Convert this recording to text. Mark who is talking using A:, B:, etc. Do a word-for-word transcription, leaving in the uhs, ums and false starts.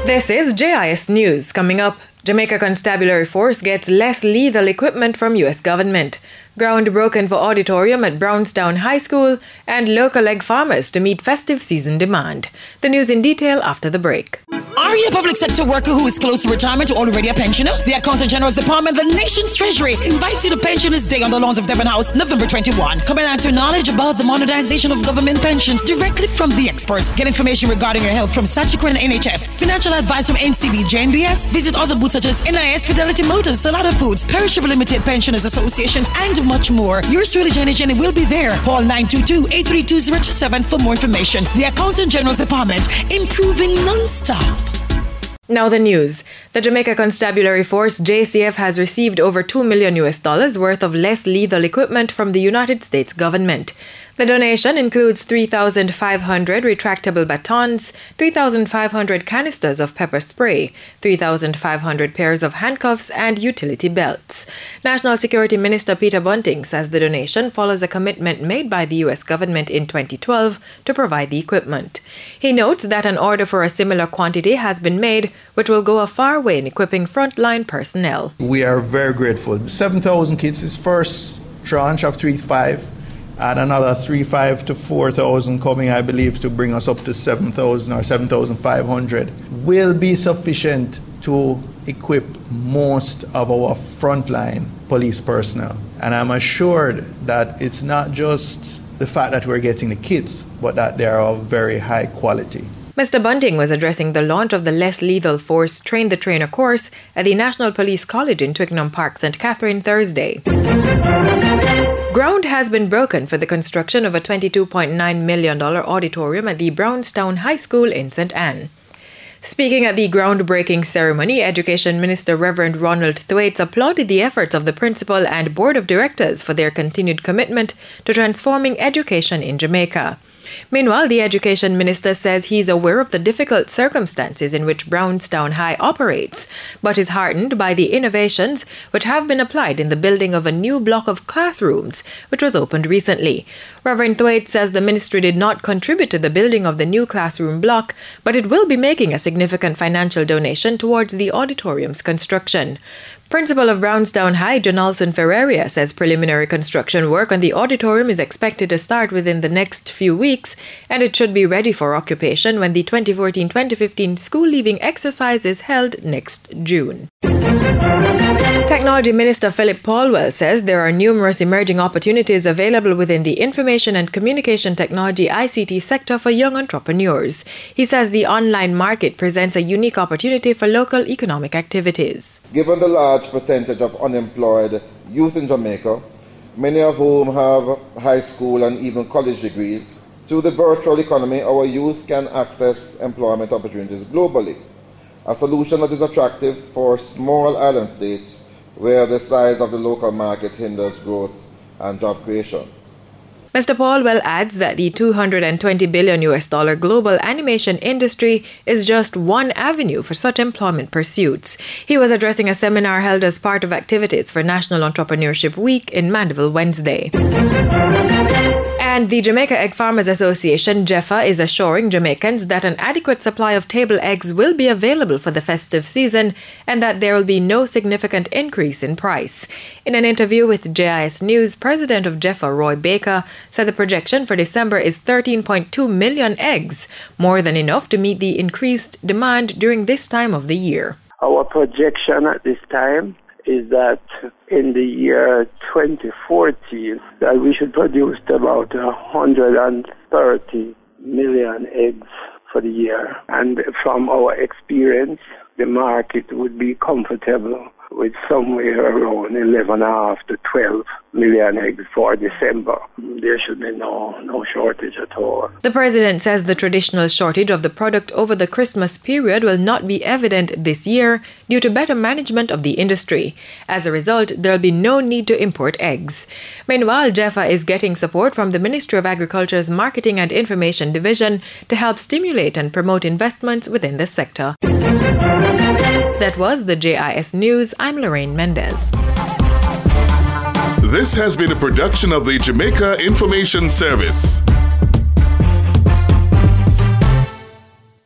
A: This is J I S News. Coming up, Jamaica Constabulary Force gets less lethal equipment from U S government. Ground broken for auditorium at Brownstown High School, and local egg farmers to meet festive season demand. The news in detail after the break.
B: Are you a public sector worker who is close to retirement or already a pensioner? The Accountant General's Department, the nation's treasury, invites you to Pensioners Day on the lawns of Devon House, November twenty-first. Come and answer knowledge about the modernization of government pension directly from the experts. Get information regarding your health from Sachikran and N H F. Financial advice from N C B, J N B S. Visit other booths such as N I S, Fidelity Motors, Salada Foods, Perishable Limited Pensioners Association, and much more. Yours truly, Jenny Jenny, will be there. Call nine two two, eight three two, zero two seven for more information. The Accountant General's Department, improving non-stop.
A: Now the news. The Jamaica Constabulary Force, J C F, has received over two million U S dollars worth of less lethal equipment from the United States government. The donation includes three thousand five hundred retractable batons, three thousand five hundred canisters of pepper spray, three thousand five hundred pairs of handcuffs, and utility belts. National Security Minister Peter Bunting says the donation follows a commitment made by the U S government in twenty twelve to provide the equipment. He notes that an order for a similar quantity has been made, which will go a far way in equipping frontline personnel.
C: We are very grateful. seven thousand kits is first tranche of three thousand five hundred. And another three thousand five hundred to four thousand coming, I believe, to bring us up to seven thousand or seven thousand five hundred, will be sufficient to equip most of our frontline police personnel. And I'm assured that it's not just the fact that we're getting the kits, but that they are of very high quality.
A: Mister Bunting was addressing the launch of the Less Lethal Force Train the Trainer course at the National Police College in Twickenham Park, Saint Catherine, Thursday. Ground has been broken for the construction of a twenty-two point nine million dollars auditorium at the Brownstown High School in Saint Anne. Speaking at the groundbreaking ceremony, Education Minister Reverend Ronald Thwaites applauded the efforts of the principal and board of directors for their continued commitment to transforming education in Jamaica. Meanwhile, the Education Minister says he's aware of the difficult circumstances in which Brownstown High operates, but is heartened by the innovations which have been applied in the building of a new block of classrooms, which was opened recently. Reverend Thwaites says the ministry did not contribute to the building of the new classroom block, but it will be making a significant financial donation towards the auditorium's construction. Principal of Brownstown High, Jonalson Ferreira, says preliminary construction work on the auditorium is expected to start within the next few weeks, and it should be ready for occupation when the twenty fourteen twenty fifteen school leaving exercise is held next June. Technology Minister Philip Paulwell says there are numerous emerging opportunities available within the information and communication technology I C T sector for young entrepreneurs. He says the online market presents a unique opportunity for local economic activities.
D: Given the large percentage of unemployed youth in Jamaica, many of whom have high school and even college degrees, through the virtual economy, our youth can access employment opportunities globally. A solution that is attractive for small island states where the size of the local market hinders growth and job creation.
A: Mister Paulwell adds that the two hundred twenty billion U S dollar global animation industry is just one avenue for such employment pursuits. He was addressing a seminar held as part of activities for National Entrepreneurship Week in Mandeville Wednesday. And the Jamaica Egg Farmers Association, J E F A, is assuring Jamaicans that an adequate supply of table eggs will be available for the festive season and that there will be no significant increase in price. In an interview with J I S News, President of J E F A, Roy Baker, said the projection for December is thirteen point two million eggs, more than enough to meet the increased demand during this time of the year.
E: Our projection at this time is that in the year twenty fourteen, that we should produce about one hundred thirty million eggs for the year. And from our experience, the market would be comfortable with somewhere around eleven and a half to twelve million eggs for December. There should be no, no shortage at all.
A: The president says the traditional shortage of the product over the Christmas period will not be evident this year due to better management of the industry. As a result, there will be no need to import eggs. Meanwhile, J E F A is getting support from the Ministry of Agriculture's Marketing and Information Division to help stimulate and promote investments within the sector. That was the J I S News. I'm Lorraine Mendez.
F: This has been a production of the Jamaica Information Service.